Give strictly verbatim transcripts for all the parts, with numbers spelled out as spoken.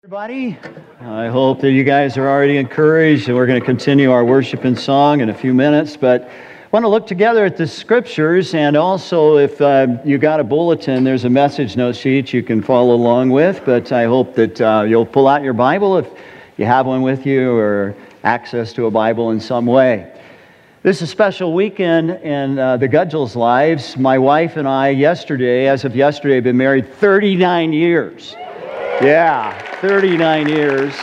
Everybody, I hope that you guys are already encouraged, and we're going to continue our worship and song in a few minutes. But I want to look together at the scriptures, and also if uh, you got a bulletin, there's a message note sheet you can follow along with. But I hope that uh, you'll pull out your Bible if you have one with you or access to a Bible in some way. This is a special weekend in uh, the Gudgels' lives. My wife and I, yesterday, as of yesterday, have been married thirty-nine years. Yeah, thirty-nine years.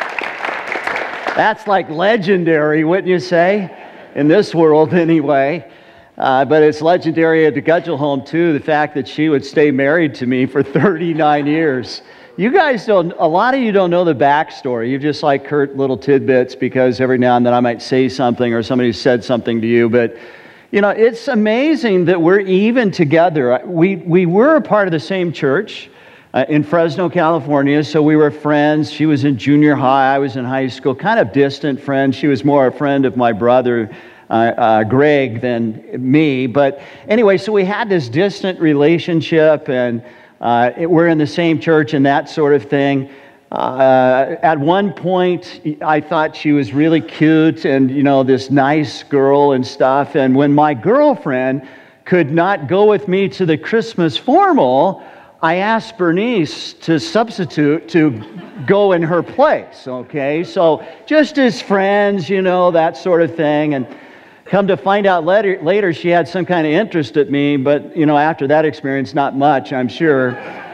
That's like legendary, wouldn't you say? In this world, anyway. Uh, but it's legendary at the Gudgel home, too, the fact that she would stay married to me for thirty-nine years. You guys don't, a lot of you don't know the backstory. You just like heard little tidbits because every now and then I might say something or somebody said something to you. But, you know, it's amazing that we're even together. We, we were a part of the same church. Uh, in Fresno, California, so we were friends. She was in junior high, I was in high school, kind of distant friends. She was more a friend of my brother, uh, uh, Greg, than me. But anyway, so we had this distant relationship, and uh, it, we're in the same church and that sort of thing. Uh, at one point, I thought she was really cute and, you know, this nice girl and stuff. And when my girlfriend could not go with me to the Christmas formal, I asked Bernice to substitute to go in her place, okay? So just as friends, you know, that sort of thing. And come to find out later, later she had some kind of interest in me, but, you know, after that experience, not much, I'm sure.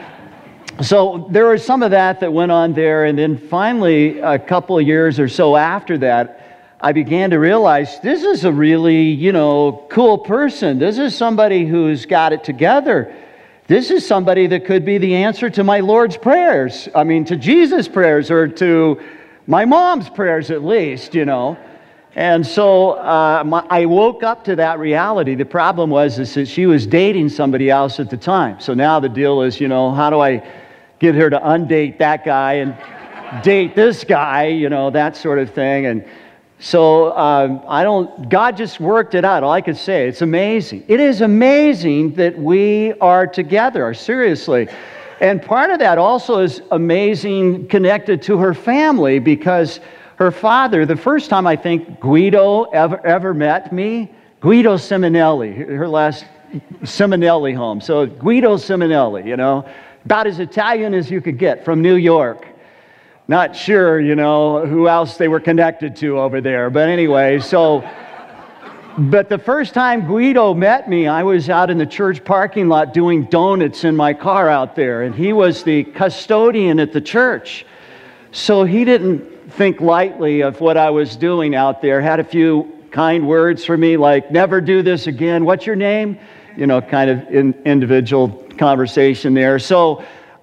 So there was some of that that went on there. And then finally, a couple of years or so after that, I began to realize this is a really, you know, cool person. This is somebody who's got it together. This is somebody that could be the answer to my Lord's prayers. I mean, to Jesus' prayers, or to my mom's prayers at least, you know. And so uh, my, I woke up to that reality. The problem was is that she was dating somebody else at the time. So now the deal is, you know, how do I get her to undate that guy and date this guy, you know, that sort of thing. And so um, I don't, God just worked it out. All I could say, it's amazing. It is amazing that we are together, seriously. And part of that also is amazing connected to her family, because her father, the first time I think Guido ever, ever met me, Guido Simonelli, her last Simonelli home. So Guido Simonelli, you know, about as Italian as you could get, from New York. Not sure, you know, who else they were connected to over there. But anyway, so, but the first time Guido met me, I was out in the church parking lot doing donuts in my car out there. And he was the custodian at the church. So he didn't think lightly of what I was doing out there. Had a few kind words for me, like, never do this again. What's your name? You know, kind of in, individual conversation there. So,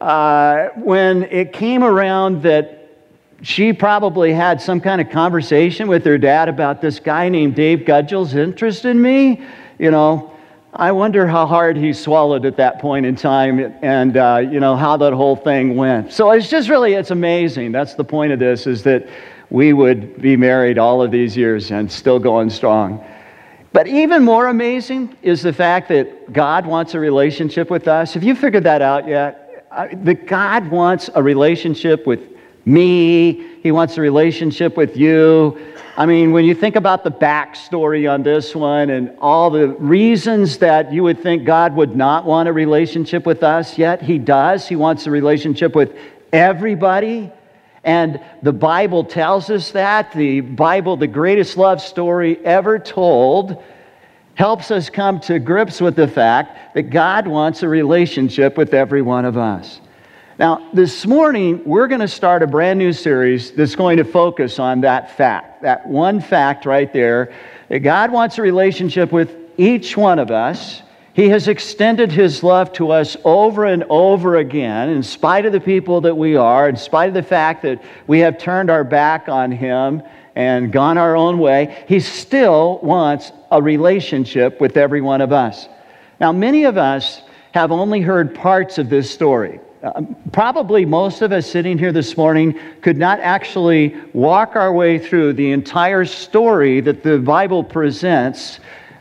Uh, when it came around that she probably had some kind of conversation with her dad about this guy named Dave Gudgels' interest in me, you know, I wonder how hard he swallowed at that point in time, and, uh, you know, how that whole thing went. So it's just really, it's amazing. That's the point of this, is that we would be married all of these years and still going strong. But even more amazing is the fact that God wants a relationship with us. Have you figured that out yet? That God wants a relationship with me. He wants a relationship with you. I mean, when you think about the backstory on this one and all the reasons that you would think God would not want a relationship with us, yet He does. He wants a relationship with everybody. And the Bible tells us that. The Bible, the greatest love story ever told, helps us come to grips with the fact that God wants a relationship with every one of us. Now, this morning, we're going to start a brand new series that's going to focus on that fact, that one fact right there, that God wants a relationship with each one of us. He has extended His love to us over and over again, in spite of the people that we are, in spite of the fact that we have turned our back on Him and gone our own way. He still wants a relationship with every one of us. Now, many of us have only heard parts of this story. Uh, probably most of us sitting here this morning could not actually walk our way through the entire story that the Bible presents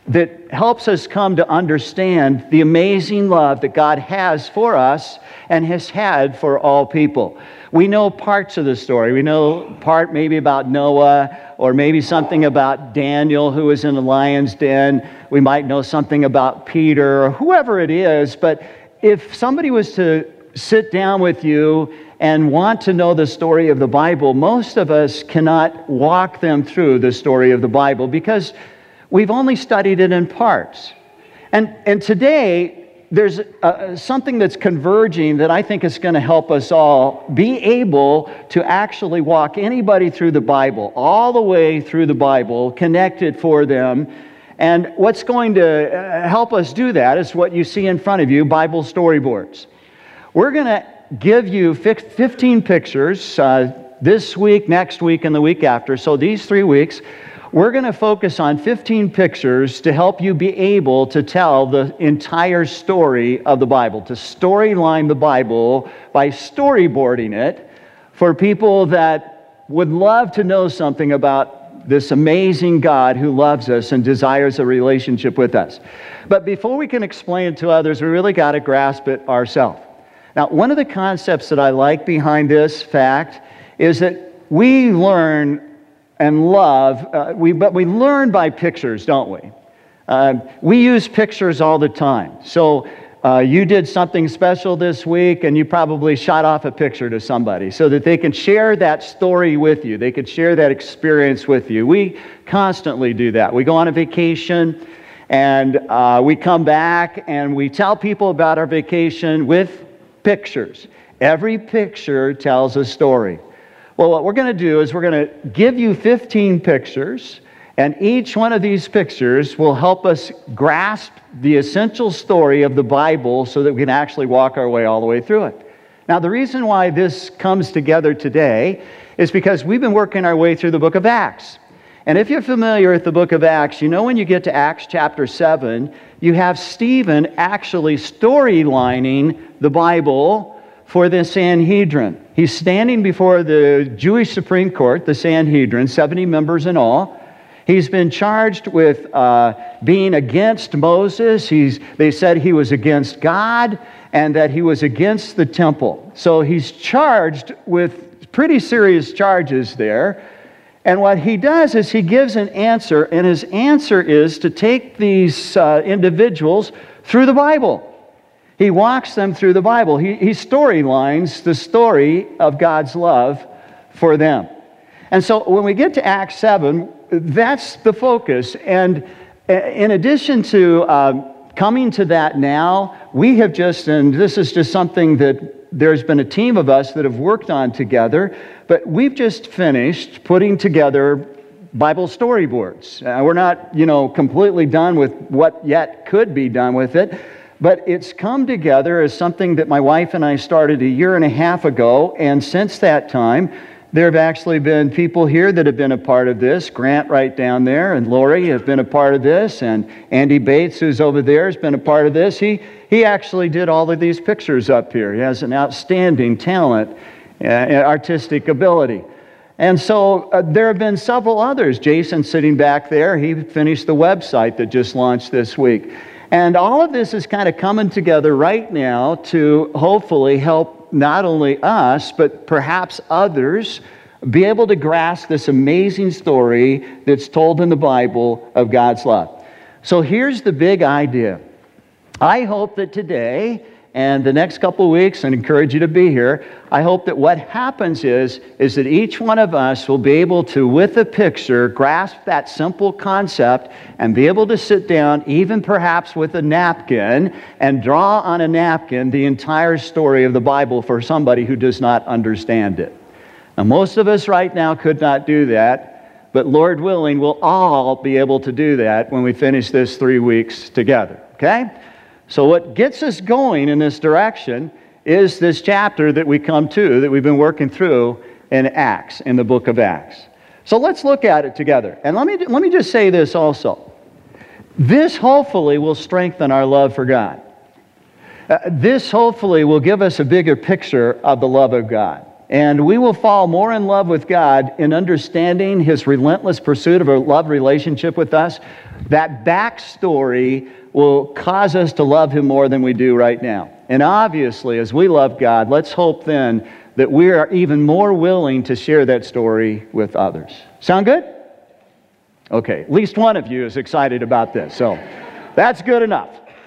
that helps us come to understand the amazing love that God has for us and has had for all people. We know parts of the story. We know part maybe about Noah, or maybe something about Daniel who was in the lion's den. We might know something about Peter or whoever it is. But if somebody was to sit down with you and want to know the story of the Bible, most of us cannot walk them through the story of the Bible because we've only studied it in parts. And, and today, there's uh, something that's converging that I think is going to help us all be able to actually walk anybody through the Bible, all the way through the Bible, connected for them. And what's going to uh, help us do that is what you see in front of you, Bible storyboards. We're going to give you fifteen pictures uh, this week, next week, and the week after. So these three weeks, we're going to focus on fifteen pictures to help you be able to tell the entire story of the Bible, to storyline the Bible by storyboarding it for people that would love to know something about this amazing God who loves us and desires a relationship with us. But before we can explain it to others, we really got to grasp it ourselves. Now, one of the concepts that I like behind this fact is that we learn and love, uh, we, but we learn by pictures, don't we? Uh, we use pictures all the time. So uh, you did something special this week, and you probably shot off a picture to somebody so that they can share that story with you. They could share that experience with you. We constantly do that. We go on a vacation, and uh, we come back, and we tell people about our vacation with pictures. Every picture tells a story. Well, what we're going to do is we're going to give you fifteen pictures, and each one of these pictures will help us grasp the essential story of the Bible so that we can actually walk our way all the way through it. Now, the reason why this comes together today is because we've been working our way through the book of Acts. And if you're familiar with the book of Acts, you know when you get to Acts chapter seven, you have Stephen actually storylining the Bible for the Sanhedrin. He's standing before the Jewish Supreme Court, the Sanhedrin, seventy members in all. He's been charged with uh, being against Moses. He's, they said he was against God and that he was against the temple. So he's charged with pretty serious charges there. And what he does is he gives an answer, and his answer is to take these uh, individuals through the Bible. He walks them through the Bible. He, he storylines the story of God's love for them. And so when we get to Acts seven, that's the focus. And in addition to um, coming to that now, we have just, and this is just something that there's been a team of us that have worked on together, but we've just finished putting together Bible storyboards. Uh, we're not, you know, completely done with what yet could be done with it, but it's come together as something that my wife and I started a year and a half ago, and since that time, there have actually been people here that have been a part of this. Grant right down there and Lori have been a part of this, and Andy Bates, who's over there, has been a part of this. He, he actually did all of these pictures up here. He has an outstanding talent and artistic ability. And so uh, there have been several others. Jason sitting back there, he finished the website that just launched this week. And all of this is kind of coming together right now to hopefully help not only us, but perhaps others be able to grasp this amazing story that's told in the Bible of God's love. So here's the big idea. I hope that today and the next couple of weeks, and encourage you to be here, I hope that what happens is, is that each one of us will be able to, with a picture, grasp that simple concept and be able to sit down, even perhaps with a napkin, and draw on a napkin the entire story of the Bible for somebody who does not understand it. Now, most of us right now could not do that, but Lord willing, we'll all be able to do that when we finish this three weeks together, okay? So what gets us going in this direction is this chapter that we come to, that we've been working through in Acts, in the book of Acts. So let's look at it together. And let me, let me just say this also. This hopefully will strengthen our love for God. Uh, this hopefully will give us a bigger picture of the love of God. And we will fall more in love with God in understanding His relentless pursuit of a love relationship with us. That backstory will cause us to love Him more than we do right now. And obviously, as we love God, let's hope then that we are even more willing to share that story with others. Sound good? Okay, at least one of you is excited about this, so that's good enough.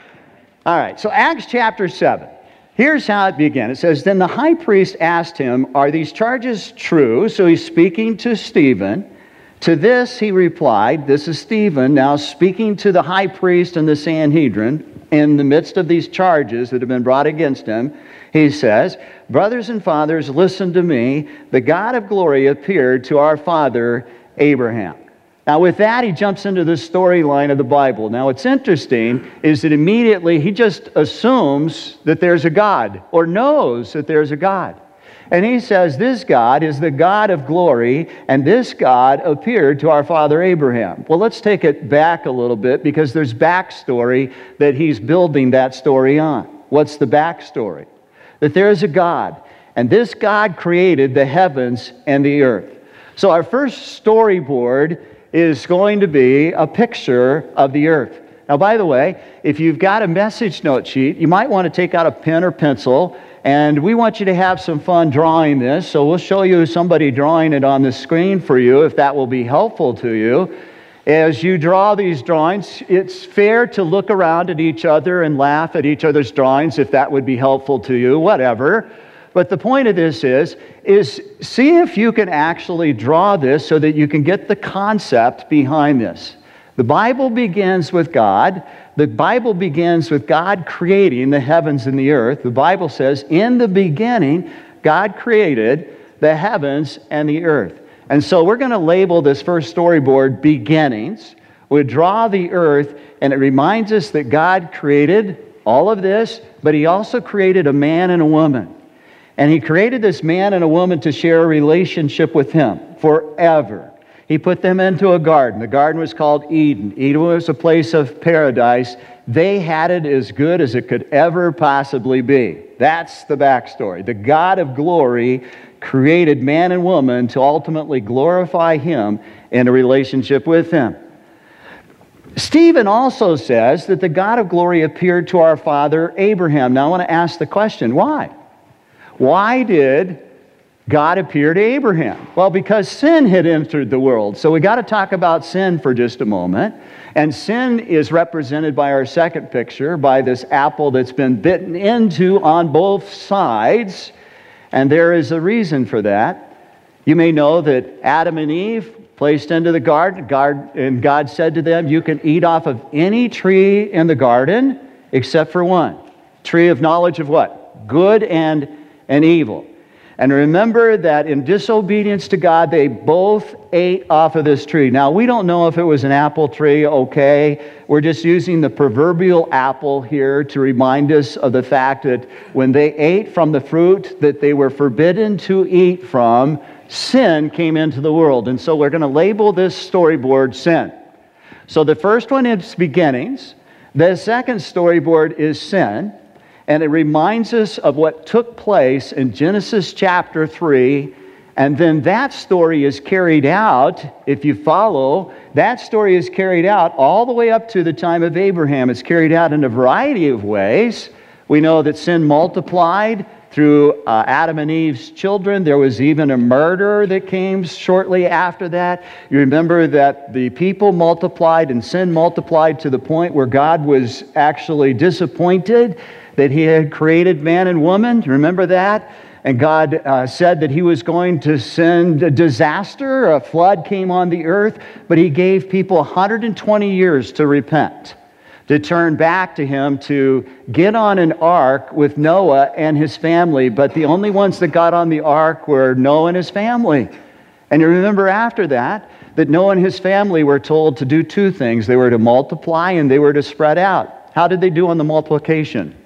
All right, so Acts chapter seven. Here's how it began. It says, "Then the high priest asked him, 'Are these charges true?' So he's speaking to Stephen. To this he replied," this is Stephen now speaking to the high priest and the Sanhedrin in the midst of these charges that have been brought against him. He says, "Brothers and fathers, listen to me. The God of glory appeared to our father Abraham." Now with that, he jumps into the storyline of the Bible. Now what's interesting is that immediately he just assumes that there's a God, or knows that there's a God. And he says, this God is the God of glory, and this God appeared to our father Abraham. Well, let's take it back a little bit, because there's backstory that he's building that story on. What's the backstory? That there is a God, and this God created the heavens and the earth. So our first storyboard is going to be a picture of the earth. Now, by the way, if you've got a message note sheet, you might want to take out a pen or pencil, and we want you to have some fun drawing this, so we'll show you somebody drawing it on the screen for you, if that will be helpful to you. As you draw these drawings, it's fair to look around at each other and laugh at each other's drawings, if that would be helpful to you, whatever. But the point of this is, is see if you can actually draw this so that you can get the concept behind this. The Bible begins with God. The Bible begins with God creating the heavens and the earth. The Bible says, in the beginning, God created the heavens and the earth. And so we're going to label this first storyboard beginnings. We draw the earth, and it reminds us that God created all of this, but He also created a man and a woman. And He created this man and a woman to share a relationship with Him forever. He put them into a garden. The garden was called Eden. Eden was a place of paradise. They had it as good as it could ever possibly be. That's the backstory. The God of glory created man and woman to ultimately glorify Him in a relationship with Him. Stephen also says that the God of glory appeared to our father Abraham. Now I want to ask the question, why? Why did God appear to Abraham? Well, because sin had entered the world. So we got to talk about sin for just a moment. And sin is represented by our second picture, by this apple that's been bitten into on both sides. And there is a reason for that. You may know that Adam and Eve placed into the garden, and God said to them, you can eat off of any tree in the garden except for one. Tree of knowledge of what? Good and, and evil. And remember that in disobedience to God, they both ate off of this tree. Now, we don't know if it was an apple tree, okay? We're just using the proverbial apple here to remind us of the fact that when they ate from the fruit that they were forbidden to eat from, sin came into the world. And so we're going to label this storyboard sin. So the first one is beginnings. The second storyboard is sin. And it reminds us of what took place in Genesis chapter three. And then that story is carried out, if you follow, that story is carried out all the way up to the time of Abraham. It's carried out in a variety of ways. We know that sin multiplied through uh, Adam and Eve's children. There was even a murder that came shortly after that. You remember that the people multiplied and sin multiplied to the point where God was actually disappointed that He had created man and woman. Remember that? And God uh, said that He was going to send a disaster. A flood came on the earth, but He gave people one hundred twenty years to repent, to turn back to Him, to get on an ark with Noah and his family. But the only ones that got on the ark were Noah and his family. And you remember after that, that Noah and his family were told to do two things. They were to multiply and they were to spread out. How did they do on the multiplication?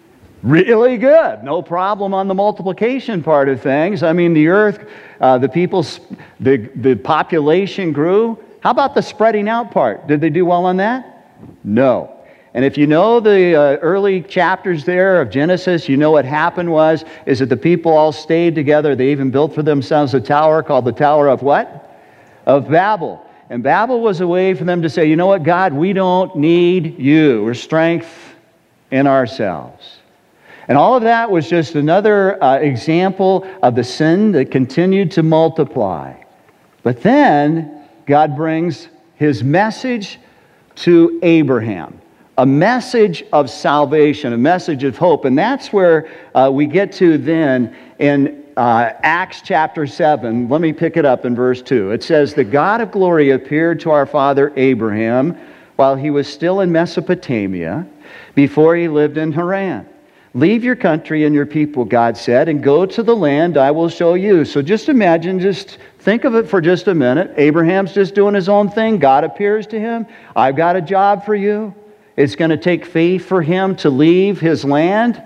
Really good. No problem on the multiplication part of things. I mean, the earth, uh, the people's, the, the population grew. How about the spreading out part? Did they do well on that? No. And if you know the uh, early chapters there of Genesis, you know what happened was, is that the people all stayed together. They even built for themselves a tower called the Tower of what? Of Babel. And Babel was a way for them to say, you know what, God, we don't need you. We're strength in ourselves. And all of that was just another uh, example of the sin that continued to multiply. But then God brings His message to Abraham. A message of salvation, a message of hope. And that's where uh, we get to then in uh, Acts chapter seven. Let me pick it up in verse two. It says, the God of glory appeared to our father Abraham while he was still in Mesopotamia, before he lived in Haran. Leave your country and your people, God said, and go to the land I will show you. So just imagine, just think of it for just a minute. Abraham's just doing his own thing. God appears to him. I've got a job for you. It's going to take faith for him to leave his land,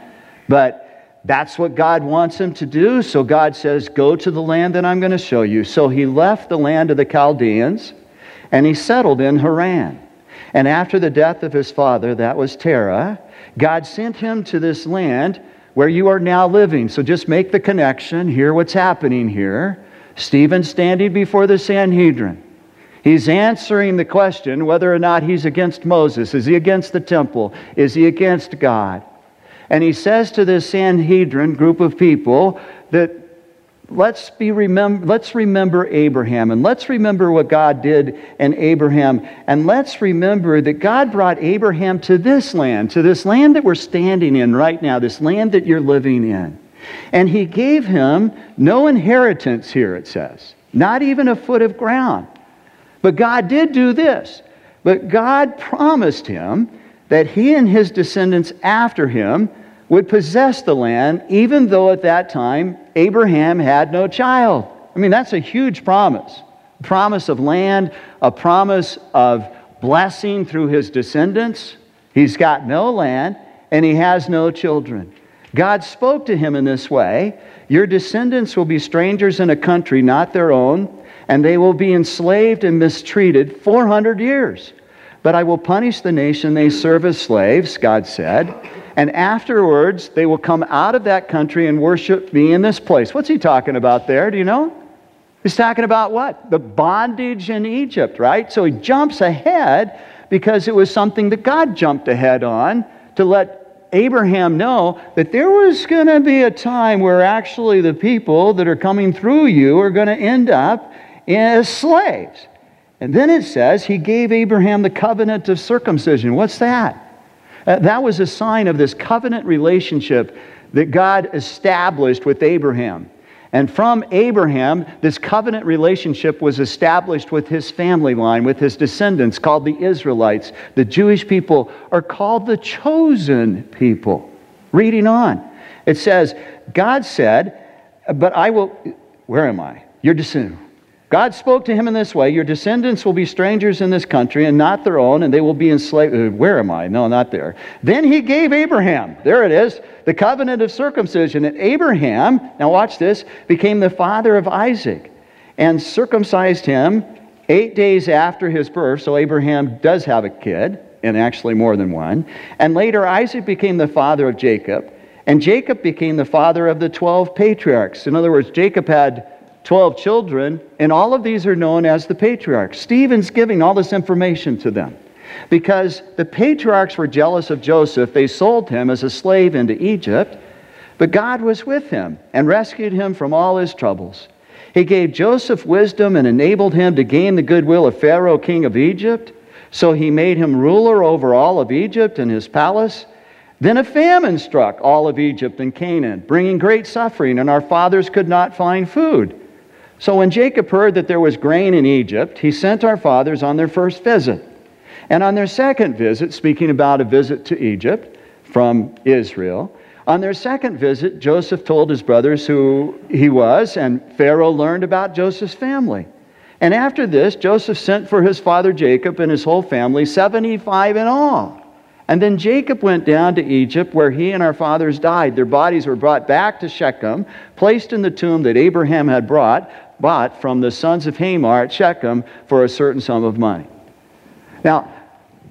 but that's what God wants him to do. So God says, go to the land that I'm going to show you. So he left the land of the Chaldeans, and he settled in Haran. And after the death of his father, that was Terah, God sent him to this land where you are now living. So just make the connection, hear what's happening here. Stephen standing before the Sanhedrin. He's answering the question whether or not he's against Moses. Is he against the temple? Is he against God? And he says to this Sanhedrin group of people that let's be remember, let's remember Abraham, and let's remember what God did in Abraham, and let's remember that God brought Abraham to this land, to this land that we're standing in right now, this land that you're living in. And He gave him no inheritance here, it says, not even a foot of ground. But God did do this. But God promised him that he and his descendants after him would possess the land, even though at that time Abraham had no child. I mean, that's a huge promise. A promise of land, a promise of blessing through his descendants. He's got no land, and he has no children. God spoke to him in this way, your descendants will be strangers in a country not their own, and they will be enslaved and mistreated four hundred years. But I will punish the nation they serve as slaves, God said, and afterwards they will come out of that country and worship me in this place. What's he talking about there? Do you know? He's talking about what? The bondage in Egypt, right? So he jumps ahead because it was something that God jumped ahead on to let Abraham know that there was going to be a time where actually the people that are coming through you are going to end up as slaves. And then it says he gave Abraham the covenant of circumcision. What's that? Uh, that was a sign of this covenant relationship that God established with Abraham. And from Abraham, this covenant relationship was established with his family line, with his descendants, called the Israelites. The Jewish people are called the chosen people. Reading on, it says, God said, but I will, where am I? Your descendants. God spoke to him in this way, your descendants will be strangers in this country and not their own, and they will be enslaved. Where am I? No, not there. Then he gave Abraham, there it is, the covenant of circumcision. And Abraham, now watch this, became the father of Isaac and circumcised him eight days after his birth. So Abraham does have a kid, and actually more than one. And later Isaac became the father of Jacob, and Jacob became the father of the twelve patriarchs. In other words, Jacob had twelve children, and all of these are known as the patriarchs. Stephen's giving all this information to them because the patriarchs were jealous of Joseph. They sold him as a slave into Egypt, but God was with him and rescued him from all his troubles. He gave Joseph wisdom and enabled him to gain the goodwill of Pharaoh, king of Egypt, so he made him ruler over all of Egypt and his palace. Then a famine struck all of Egypt and Canaan, bringing great suffering, and our fathers could not find food. So when Jacob heard that there was grain in Egypt, he sent our fathers on their first visit. And on their second visit, speaking about a visit to Egypt from Israel, on their second visit, Joseph told his brothers who he was, and Pharaoh learned about Joseph's family. And after this, Joseph sent for his father Jacob and his whole family, seventy-five in all. And then Jacob went down to Egypt, where he and our fathers died. Their bodies were brought back to Shechem, placed in the tomb that Abraham had brought, bought from the sons of Hamor at Shechem for a certain sum of money. Now,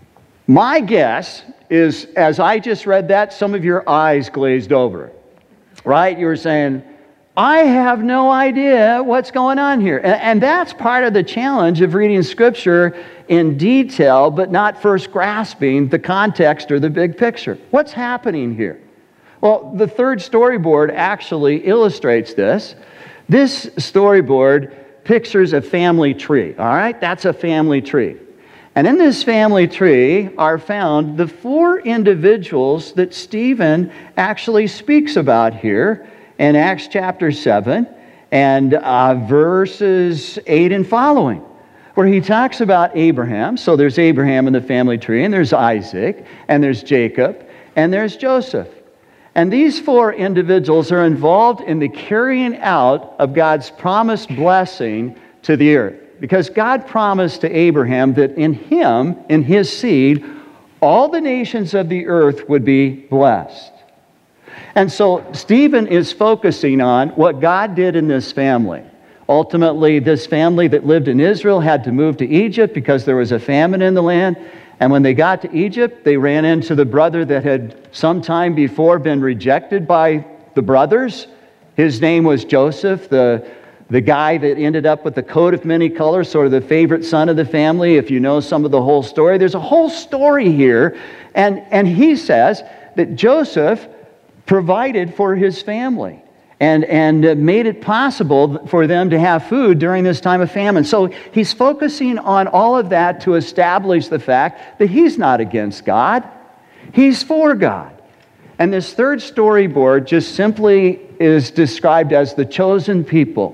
My guess is, as I just read that, some of your eyes glazed over, right? You were saying, I have no idea what's going on here. And, and that's part of the challenge of reading Scripture in detail, but not first grasping the context or the big picture. What's happening here? Well, the third storyboard actually illustrates this. This storyboard pictures a family tree, all right? That's a family tree. And in this family tree are found the four individuals that Stephen actually speaks about here in Acts chapter seven and uh, verses eight and following, where he talks about Abraham. So there's Abraham in the family tree, and there's Isaac, and there's Jacob, and there's Joseph. And these four individuals are involved in the carrying out of God's promised blessing to the earth. Because God promised to Abraham that in him, in his seed, all the nations of the earth would be blessed. And so Stephen is focusing on what God did in this family. Ultimately, this family that lived in Israel had to move to Egypt because there was a famine in the land. And when they got to Egypt, they ran into the brother that had sometime before been rejected by the brothers. His name was Joseph, the The guy that ended up with the coat of many colors, sort of the favorite son of the family, if you know some of the whole story. There's a whole story here. And, and he says that Joseph provided for his family and, and made it possible for them to have food during this time of famine. So he's focusing on all of that to establish the fact that he's not against God. He's for God. And this third storyboard just simply is described as the chosen people.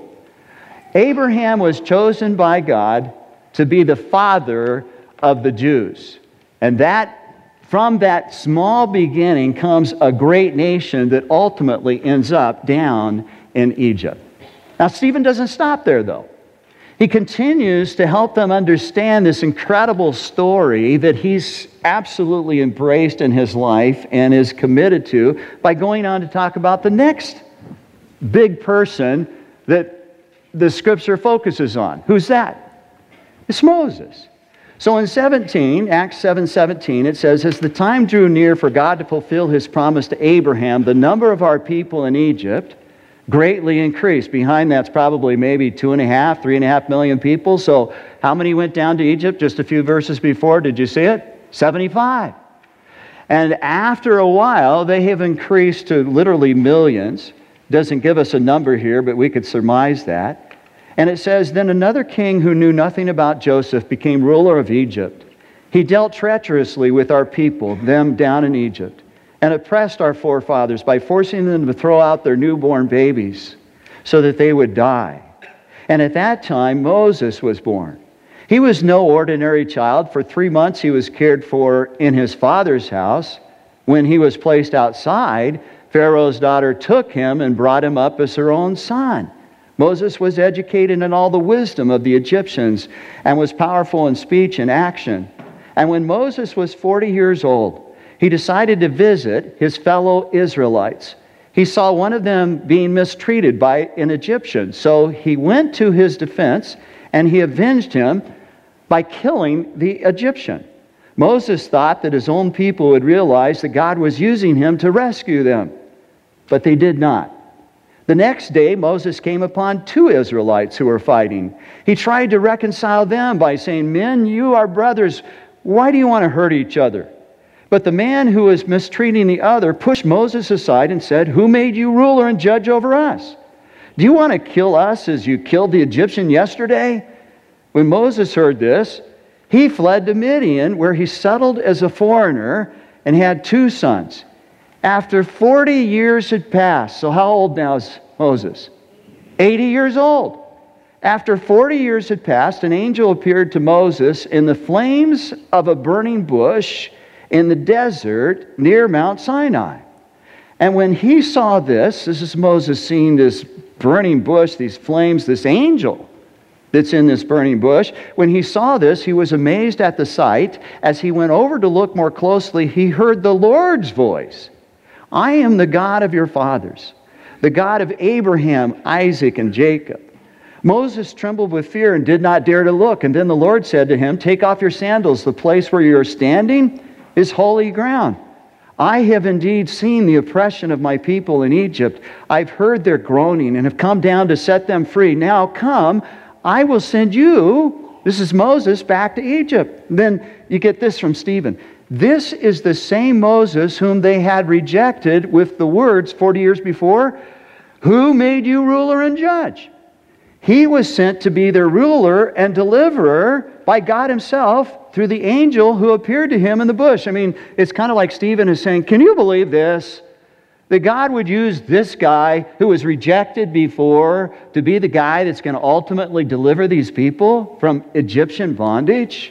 Abraham was chosen by God to be the father of the Jews. And that, from that small beginning comes a great nation that ultimately ends up down in Egypt. Now, Stephen doesn't stop there, though. He continues to help them understand this incredible story that he's absolutely embraced in his life and is committed to by going on to talk about the next big person that the Scripture focuses on. Who's that? It's Moses. So in seventeen, Acts seven seventeen, it says, as the time drew near for God to fulfill his promise to Abraham, the number of our people in Egypt greatly increased. Behind that's probably maybe two and a half, three and a half million people. So how many went down to Egypt just a few verses before? Did you see it? seventy-five. And after a while, they have increased to literally millions. Doesn't give us a number here, but we could surmise that. And it says, then another king who knew nothing about Joseph became ruler of Egypt. He dealt treacherously with our people, them down in Egypt, and oppressed our forefathers by forcing them to throw out their newborn babies so that they would die. And at that time, Moses was born. He was no ordinary child. For three months he was cared for in his father's house. When he was placed outside, Pharaoh's daughter took him and brought him up as her own son. Moses was educated in all the wisdom of the Egyptians and was powerful in speech and action. And when Moses was forty years old, he decided to visit his fellow Israelites. He saw one of them being mistreated by an Egyptian. So he went to his defense and he avenged him by killing the Egyptian. Moses thought that his own people would realize that God was using him to rescue them, but they did not. The next day, Moses came upon two Israelites who were fighting. He tried to reconcile them by saying, men, you are brothers. Why do you want to hurt each other? But the man who was mistreating the other pushed Moses aside and said, who made you ruler and judge over us? Do you want to kill us as you killed the Egyptian yesterday? When Moses heard this, he fled to Midian, where he settled as a foreigner and had two sons. After forty years had passed, so how old now is Moses? eighty years old. After forty years had passed, an angel appeared to Moses in the flames of a burning bush in the desert near Mount Sinai. And when he saw this, this is Moses seeing this burning bush, these flames, this angel that's in this burning bush. When he saw this, he was amazed at the sight. As he went over to look more closely, he heard the Lord's voice. I am the God of your fathers, the God of Abraham, Isaac, and Jacob. Moses trembled with fear and did not dare to look. And then the Lord said to him, take off your sandals. The place where you are standing is holy ground. I have indeed seen the oppression of my people in Egypt. I've heard their groaning and have come down to set them free. Now come, I will send you," this is Moses, "back to Egypt." Then you get this from Stephen. "This is the same Moses whom they had rejected with the words forty years before, 'Who made you ruler and judge?' He was sent to be their ruler and deliverer by God himself through the angel who appeared to him in the bush." I mean, it's kind of like Stephen is saying, can you believe this? That God would use this guy who was rejected before to be the guy that's going to ultimately deliver these people from Egyptian bondage?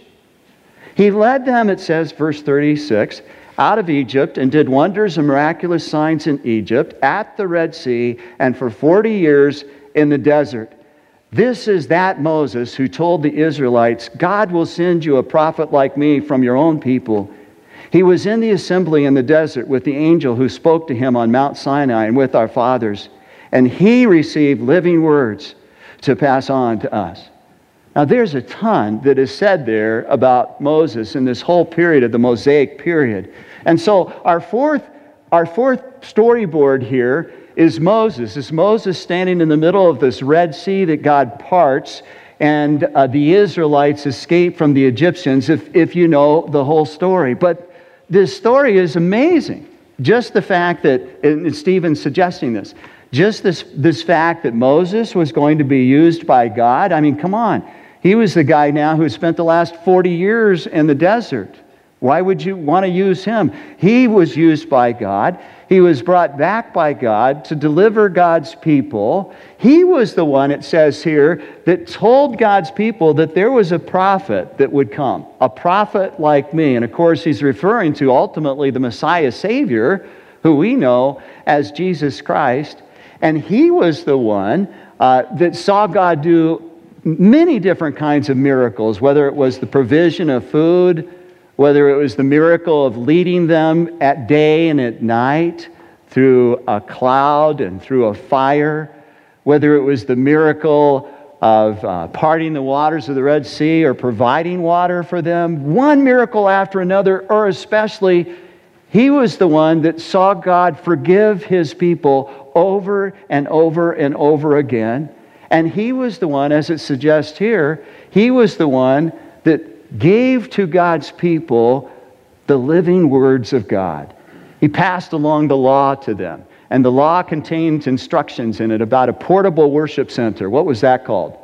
"He led them," it says, verse thirty-six, "out of Egypt and did wonders and miraculous signs in Egypt, at the Red Sea, and for forty years in the desert." This is that Moses who told the Israelites, "God will send you a prophet like me from your own people." He was in the assembly in the desert with the angel who spoke to him on Mount Sinai and with our fathers. And he received living words to pass on to us. Now there's a ton that is said there about Moses in this whole period of the Mosaic period. And so our fourth, our fourth storyboard here is Moses. It's Moses standing in the middle of this Red Sea that God parts, and uh, the Israelites escape from the Egyptians, if, if you know the whole story. But this story is amazing. Just the fact that, and Stephen's suggesting this, just this, this fact that Moses was going to be used by God. I mean, come on. He was the guy now who spent the last forty years in the desert. Why would you want to use him? He was used by God. He was brought back by God to deliver God's people. He was the one, it says here, that told God's people that there was a prophet that would come. A prophet like me. And of course, he's referring to ultimately the Messiah Savior, who we know as Jesus Christ. And he was the one uh, that saw God do many different kinds of miracles, whether it was the provision of food, whether it was the miracle of leading them at day and at night through a cloud and through a fire, whether it was the miracle of uh, parting the waters of the Red Sea or providing water for them, one miracle after another, or especially, he was the one that saw God forgive his people over and over and over again. And he was the one, as it suggests here, he was the one that gave to God's people the living words of God. He passed along the law to them. And the law contains instructions in it about a portable worship center. What was that called?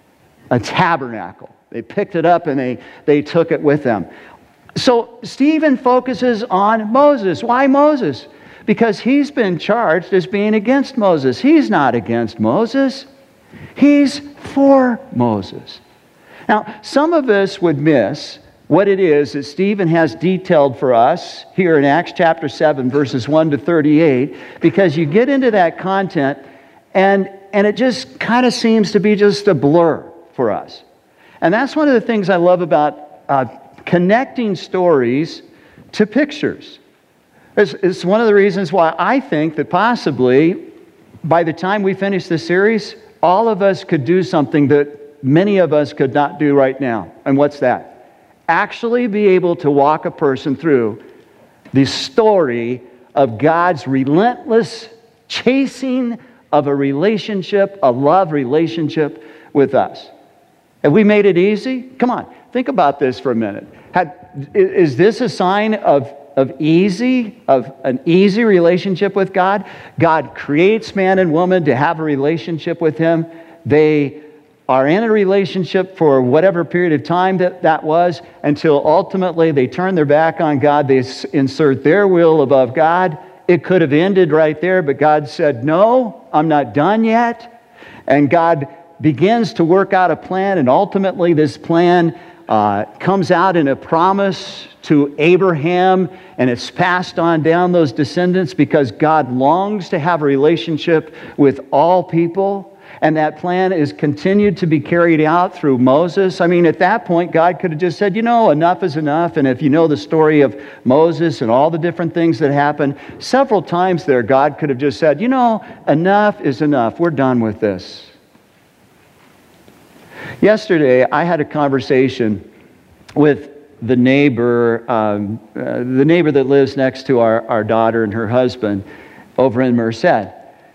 A tabernacle. They picked it up and they, they took it with them. So Stephen focuses on Moses. Why Moses? Because he's been charged as being against Moses. He's not against Moses. He's for Moses. Now, some of us would miss what it is that Stephen has detailed for us here in Acts chapter seven, verses one to thirty-eight, because you get into that content and, and it just kind of seems to be just a blur for us. And that's one of the things I love about uh, connecting stories to pictures. It's, it's one of the reasons why I think that possibly by the time we finish this series, all of us could do something that many of us could not do right now. And what's that? Actually be able to walk a person through the story of God's relentless chasing of a relationship, a love relationship with us. Have we made it easy? Come on, think about this for a minute. Had, is this a sign of, of easy, of an easy relationship with God? God creates man and woman to have a relationship with Him. They are in a relationship for whatever period of time that that was, until ultimately they turn their back on God. They insert their will above God. It could have ended right there, but God said, no, I'm not done yet. And God begins to work out a plan, and ultimately this plan uh, comes out in a promise to Abraham, and it's passed on down those descendants because God longs to have a relationship with all people. And that plan is continued to be carried out through Moses. I mean, at that point, God could have just said, you know, enough is enough. And if you know the story of Moses and all the different things that happened, several times there, God could have just said, you know, enough is enough. We're done with this. Yesterday, I had a conversation with the neighbor, um, uh, the neighbor that lives next to our, our daughter and her husband over in Merced.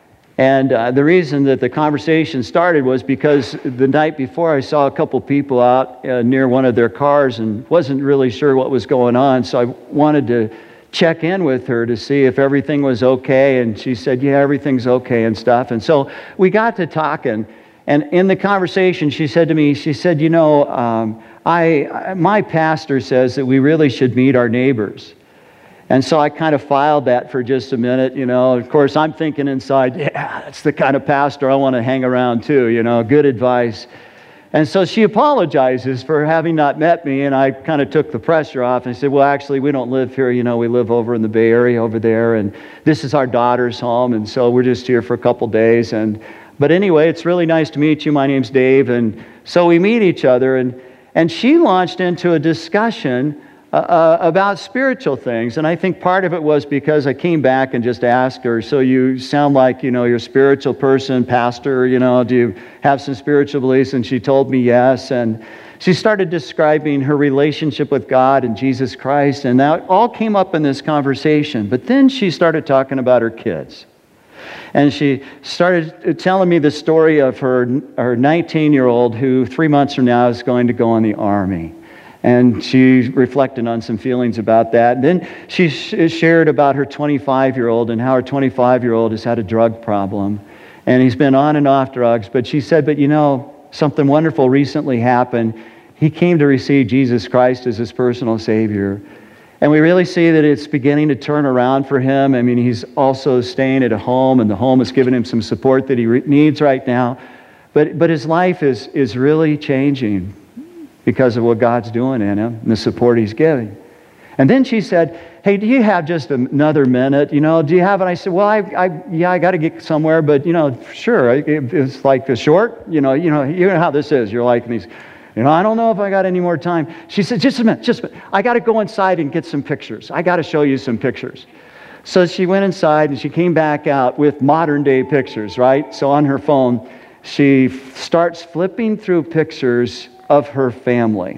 And uh, the reason that the conversation started was because the night before I saw a couple people out uh, near one of their cars and wasn't really sure what was going on. So I wanted to check in with her to see if everything was okay. And she said, yeah, everything's okay and stuff. And so we got to talking. And in the conversation, she said to me, she said, you know, um, I, my pastor says that we really should meet our neighbors. And so I kind of filed that for just a minute, you know. Of course, I'm thinking inside, yeah, that's the kind of pastor I want to hang around too, you know, good advice. And so she apologizes for having not met me, and I kind of took the pressure off and said, well, actually, we don't live here, you know, we live over in the Bay Area over there, and this is our daughter's home, and so we're just here for a couple days. And but anyway, it's really nice to meet you. My name's Dave. And so we meet each other, and, and she launched into a discussion Uh, about spiritual things. And I think part of it was because I came back and just asked her, so you sound like, you know, you're a spiritual person, pastor, you know, do you have some spiritual beliefs? And she told me yes. And she started describing her relationship with God and Jesus Christ. And that all came up in this conversation. But then she started talking about her kids. And she started telling me the story of her her nineteen-year-old who three months from now is going to go in the Army. And she reflected on some feelings about that. And then she sh- shared about her twenty-five-year-old and how her twenty-five-year-old has had a drug problem. And he's been on and off drugs. But she said, but you know, something wonderful recently happened. He came to receive Jesus Christ as his personal Savior. And we really see that it's beginning to turn around for him. I mean, he's also staying at a home, and the home is giving him some support that he re- needs right now. But, but his life is, is really changing because of what God's doing in him and the support he's giving. And then she said, hey, do you have just another minute? You know, do you have it? I said, well, I, I yeah, I got to get somewhere, but, you know, sure. It, it's like a short, you know, you know, you know how this is. You're like these, you know, I don't know if I got any more time. She said, just a minute, just a minute. I got to go inside and get some pictures. I got to show you some pictures. So she went inside and she came back out with modern day pictures, right? So on her phone, she starts flipping through pictures of her family.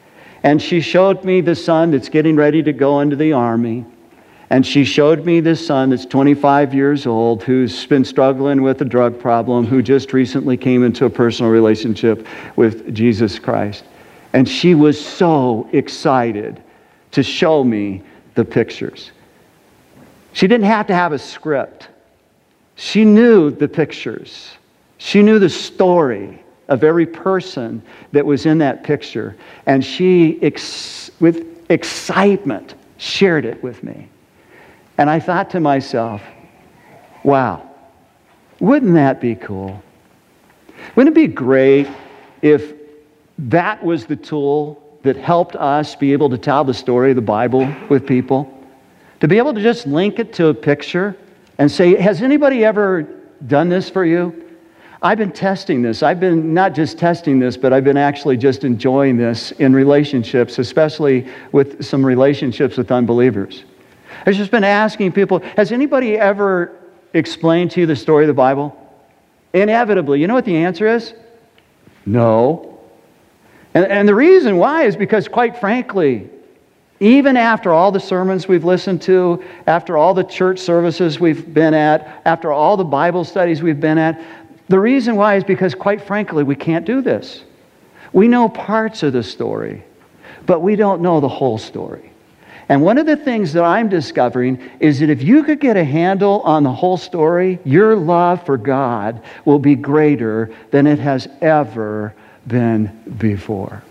And she showed me the son that's getting ready to go into the Army. And she showed me this son that's twenty-five years old who's been struggling with a drug problem, who just recently came into a personal relationship with Jesus Christ. And she was so excited to show me the pictures. She didn't have to have a script. She knew the pictures. She knew the story of every person that was in that picture. And she, ex- with excitement, shared it with me. And I thought to myself, wow, wouldn't that be cool? Wouldn't it be great if that was the tool that helped us be able to tell the story of the Bible with people? To be able to just link it to a picture and say, has anybody ever done this for you? I've been testing this. I've been not just testing this, but I've been actually just enjoying this in relationships, especially with some relationships with unbelievers. I've just been asking people, has anybody ever explained to you the story of the Bible? Inevitably, you know what the answer is? No. And, and the reason why is because, quite frankly, even after all the sermons we've listened to, after all the church services we've been at, after all the Bible studies we've been at, the reason why is because, quite frankly, we can't do this. We know parts of the story, but we don't know the whole story. And one of the things that I'm discovering is that if you could get a handle on the whole story, your love for God will be greater than it has ever been before.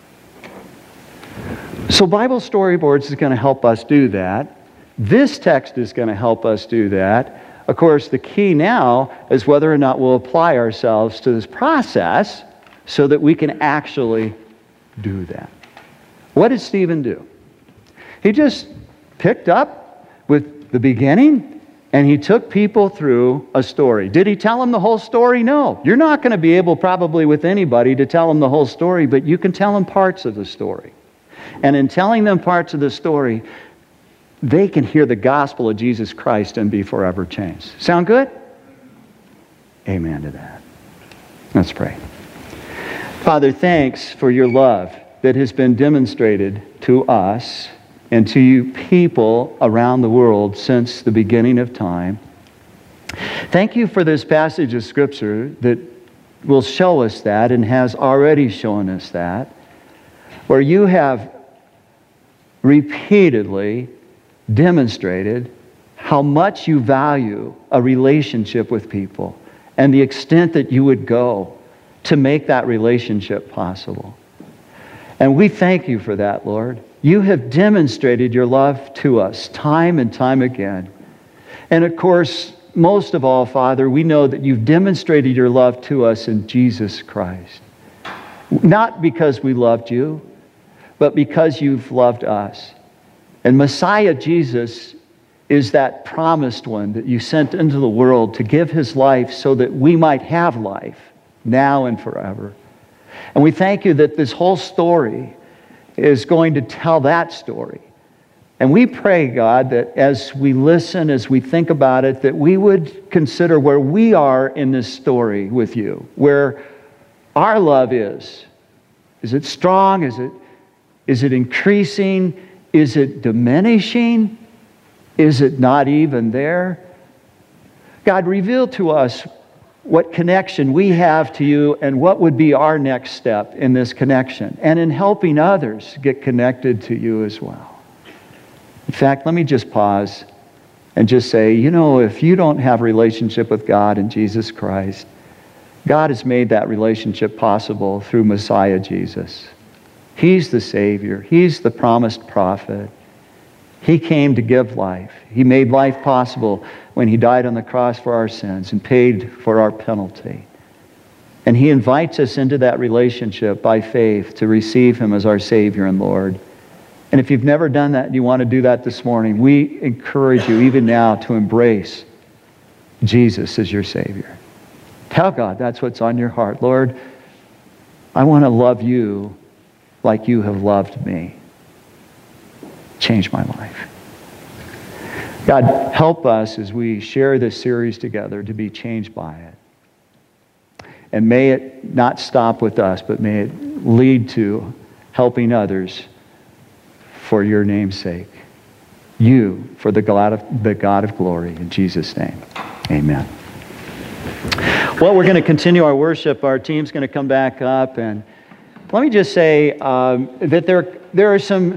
So Bible Storyboards is going to help us do that. This text is going to help us do that. Of course, the key now is whether or not we'll apply ourselves to this process so that we can actually do that. What did Stephen do? He just picked up with the beginning and he took people through a story. Did he tell them the whole story? No. You're not going to be able probably with anybody to tell them the whole story, but you can tell them parts of the story. And in telling them parts of the story, they can hear the gospel of Jesus Christ and be forever changed. Sound good? Amen to that. Let's pray. Father, thanks for your love that has been demonstrated to us and to you people around the world since the beginning of time. Thank you for this passage of Scripture that will show us that and has already shown us that, where you have repeatedly demonstrated how much you value a relationship with people and the extent that you would go to make that relationship possible. And we thank you for that, Lord. You have demonstrated your love to us time and time again. And of course, most of all, Father, we know that you've demonstrated your love to us in Jesus Christ. Not because we loved you, but because you've loved us. And Messiah Jesus is that promised one that you sent into the world to give his life so that we might have life now and forever. And we thank you that this whole story is going to tell that story. And we pray, God, that as we listen, as we think about it, that we would consider where we are in this story with you, where our love is. Is it strong? Is it, is it increasing? Is it diminishing? Is it not even there? God, reveal to us what connection we have to you and what would be our next step in this connection and in helping others get connected to you as well. In fact, let me just pause and just say, you know, if you don't have a relationship with God and Jesus Christ, God has made that relationship possible through Messiah Jesus. He's the Savior. He's the promised prophet. He came to give life. He made life possible when He died on the cross for our sins and paid for our penalty. And He invites us into that relationship by faith to receive Him as our Savior and Lord. And if you've never done that and you want to do that this morning, we encourage you even now to embrace Jesus as your Savior. Tell God that's what's on your heart. Lord, I want to love you like you have loved me. Change my life. God, help us as we share this series together to be changed by it. And may it not stop with us, but may it lead to helping others for your name's sake. You, for the God of, the God of glory. In Jesus' name, amen. Well, we're going to continue our worship. Our team's going to come back up. And let me just say um, that there, there are some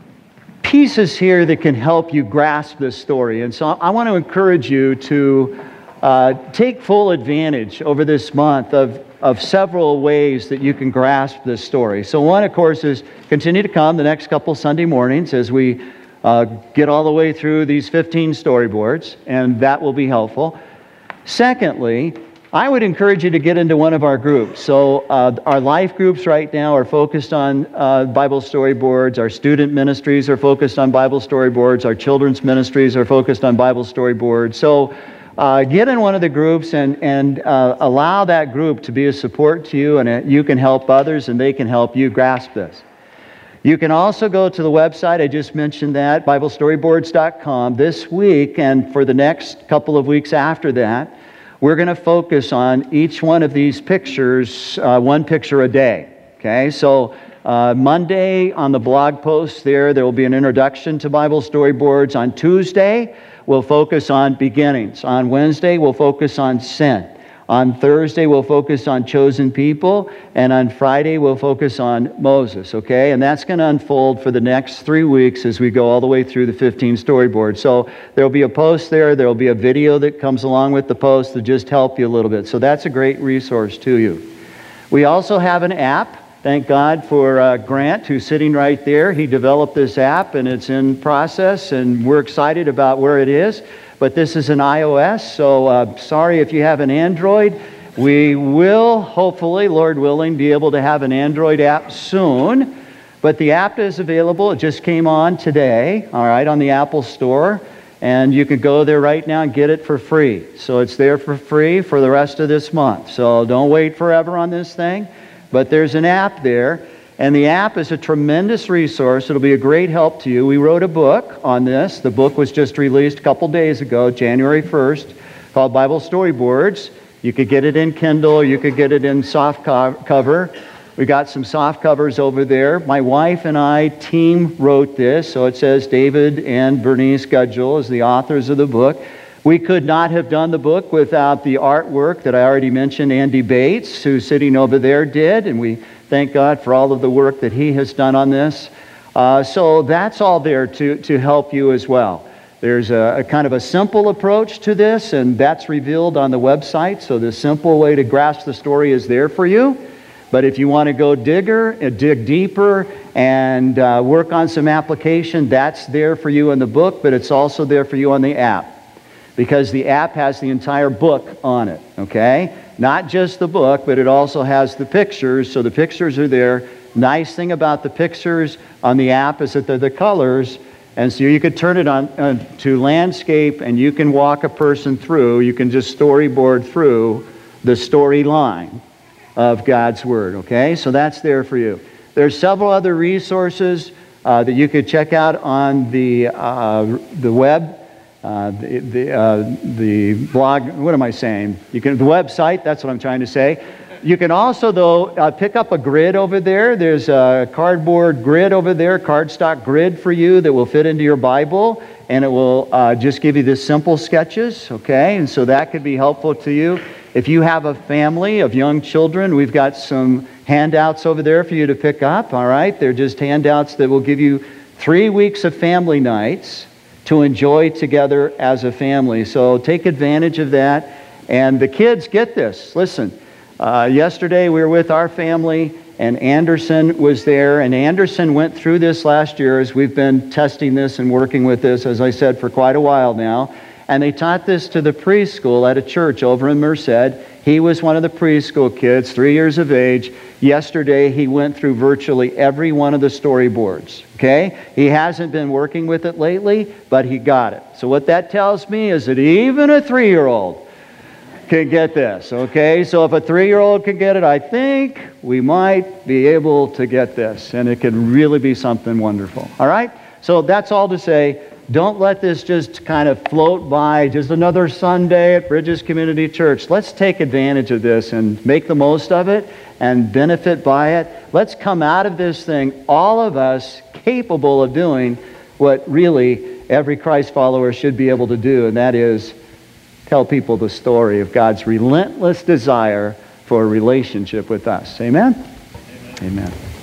pieces here that can help you grasp this story. And so I want to encourage you to uh, take full advantage over this month of, of several ways that you can grasp this story. So one, of course, is continue to come the next couple Sunday mornings as we uh, get all the way through these fifteen storyboards, and that will be helpful. Secondly, I would encourage you to get into one of our groups. So uh, our life groups right now are focused on uh, Bible storyboards. Our student ministries are focused on Bible storyboards. Our children's ministries are focused on Bible storyboards. So uh, get in one of the groups and, and uh, allow that group to be a support to you, and uh, you can help others and they can help you grasp this. You can also go to the website, I just mentioned that, Bible storyboards dot com. This week and for the next couple of weeks after that, we're going to focus on each one of these pictures, uh, one picture a day. Okay, so uh, Monday on the blog post there, there will be an introduction to Bible storyboards. On Tuesday, we'll focus on beginnings. On Wednesday, we'll focus on sin. On Thursday, we'll focus on chosen people. And on Friday, we'll focus on Moses, okay? And that's going to unfold for the next three weeks as we go all the way through the fifteen storyboards. So there'll be a post there. There'll be a video that comes along with the post to just help you a little bit. So that's a great resource to you. We also have an app. Thank God for uh, Grant, who's sitting right there. He developed this app, and it's in process, and we're excited about where it is. But this is an iOS, so uh, sorry if you have an Android. We will, hopefully, Lord willing, be able to have an Android app soon. But the app is available. It just came on today, all right, on the Apple Store. And you can go there right now and get it for free. So it's there for free for the rest of this month. So don't wait forever on this thing. But there's an app there. And the app is a tremendous resource. It'll be a great help to you. We wrote a book on this. The book was just released a couple days ago, January first, called Bible Storyboards. You could get it in Kindle, or you could get it in soft co- cover. We got some soft covers over there. My wife and I team wrote this, so it says David and Bernice Gudgel as the authors of the book. We could not have done the book without the artwork that I already mentioned Andy Bates, who's sitting over there, did, and we thank God for all of the work that he has done on this. Uh, so that's all there to, to help you as well. There's a, a kind of a simple approach to this, and that's revealed on the website, so the simple way to grasp the story is there for you. But if you want to go digger, uh, dig deeper and uh, work on some application, that's there for you in the book, but it's also there for you on the app. Because the app has the entire book on it, okay? Not just the book, but it also has the pictures, so the pictures are there. Nice thing about the pictures on the app is that they're the colors, and so you could turn it on uh, to landscape, and you can walk a person through, you can just storyboard through the storyline of God's Word, okay? So that's there for you. There's several other resources uh, that you could check out on the, uh, the web. Uh, the the, uh, the blog, what am I saying? You can, the website, that's what I'm trying to say. You can also, though, uh, pick up a grid over there. There's a cardboard grid over there, cardstock grid for you that will fit into your Bible, and it will uh, just give you the simple sketches, okay? And so that could be helpful to you. If you have a family of young children, we've got some handouts over there for you to pick up, all right? They're just handouts that will give you three weeks of family nights to enjoy together as a family. So take advantage of that. And the kids get this. Listen, uh, yesterday we were with our family, and Anderson was there, and Anderson went through this last year as we've been testing this and working with this, as I said, for quite a while now. And they taught this to the preschool at a church over in Merced. He was one of the preschool kids, three years of age. Yesterday, he went through virtually every one of the storyboards, okay? He hasn't been working with it lately, but he got it. So what that tells me is that even a three-year-old can get this, okay? So if a three-year-old can get it, I think we might be able to get this, and it could really be something wonderful, all right? So that's all to say, don't let this just kind of float by, just another Sunday at Bridges Community Church. Let's take advantage of this and make the most of it and benefit by it. Let's come out of this thing, all of us, capable of doing what really every Christ follower should be able to do, and that is tell people the story of God's relentless desire for a relationship with us. Amen? Amen. Amen.